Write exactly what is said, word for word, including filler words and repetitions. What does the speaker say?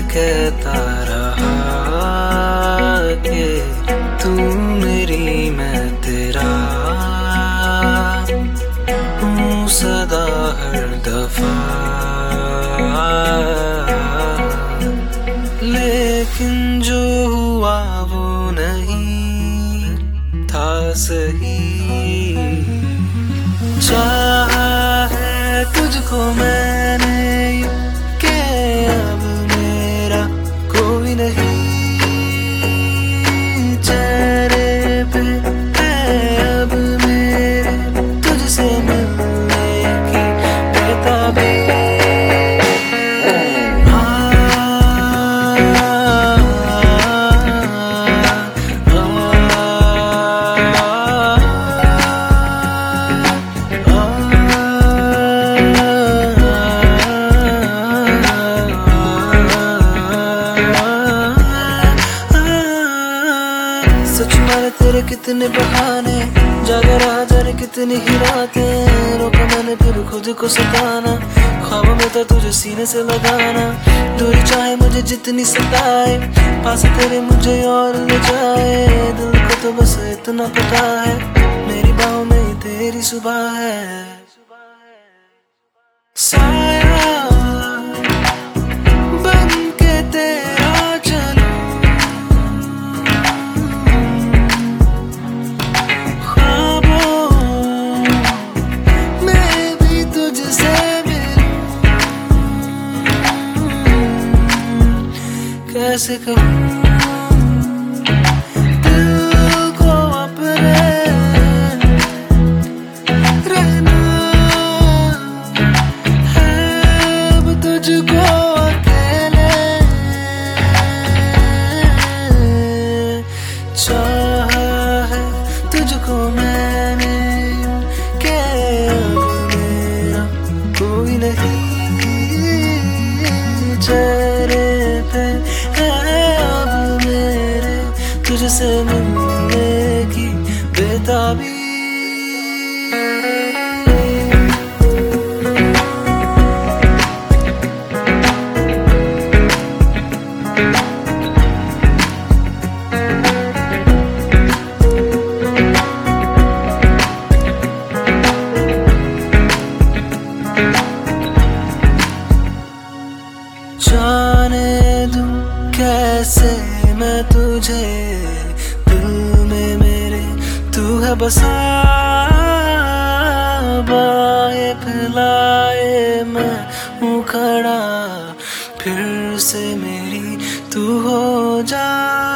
कहता रहा कि तू मेरी मैं तेरा हूँ सदा हर दफा, लेकिन जो हुआ वो नहीं था सही। चाहा है तुझको मैंने कि अब मेरा कोई नहीं चेहरे पे है अब मेरे तुझसे मिलने की बेताबी। सच मारे तेरे कितने बहाने, जागा रहा जाने कितनी ही रातें, रोका मैंने फिर खुद को सताना, ख्वाबों में तो तुझे सीने से लगाना। दूरी चाहे मुझे जितनी सताए, पास तेरे मुझे और ले जाए, दिल को तो बस इतना पता है मेरी बाहों में ही तेरी सुबह है। साया बन के तेरा चलूं, कैसे कहूँ दिल को अपने रहना है अब तुझको अकेले। चाहा है तुझको मैंने यूं कि अब मेरा कोई नहीं चेहरे पे अब मेरे तुझसे मिलने की बेताबी। जाने दूं कैसे मैं तुझे, दिल में मेरे तू है बसा, बाएं फैलाए मैं हूँ खड़ा, फिर से मेरी तू हो जा।